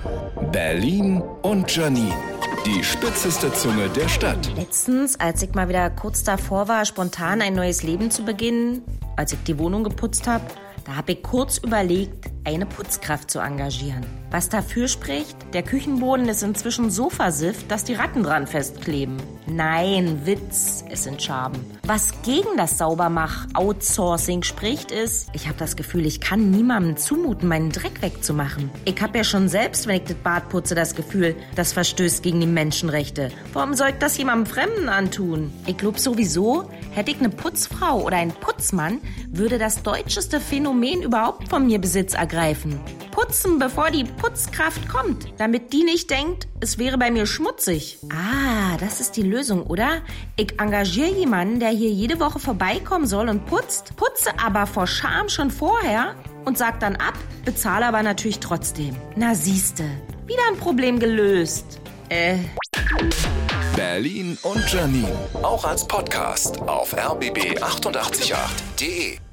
Berlin und Janine, die spitzeste Zunge der Stadt. Letztens, als ich mal wieder kurz davor war, spontan ein neues Leben zu beginnen, als ich die Wohnung geputzt habe, da habe ich kurz überlegt, eine Putzkraft zu engagieren. Was dafür spricht, der Küchenboden ist inzwischen so versifft, dass die Ratten dran festkleben. Nein, Witz, es sind Schaben. Was gegen das Saubermach-Outsourcing spricht, ist, ich habe das Gefühl, ich kann niemandem zumuten, meinen Dreck wegzumachen. Ich habe ja schon selbst, wenn ich das Bad putze, das Gefühl, das verstößt gegen die Menschenrechte. Warum soll ich das jemandem Fremden antun? Ich glaube sowieso, hätte ich eine Putzfrau oder einen Putzmann, würde das deutscheste Phänomen überhaupt von mir Besitz ergreifen. Putzen, bevor die Putzkraft kommt, damit die nicht denkt, es wäre bei mir schmutzig. Ah, das ist die Lösung, oder? Ich engagiere jemanden, der hier jede Woche vorbeikommen soll und putzt, putze aber vor Scham schon vorher und sag dann ab, bezahle aber natürlich trotzdem. Na siehste, wieder ein Problem gelöst. Berlin und Janine, auch als Podcast auf rbb888.de.